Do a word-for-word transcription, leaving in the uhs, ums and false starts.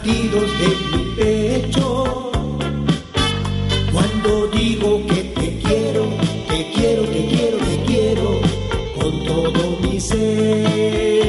latidos de mi pecho. Cuando digo que te quiero, te quiero, te quiero, te quiero con todo mi ser.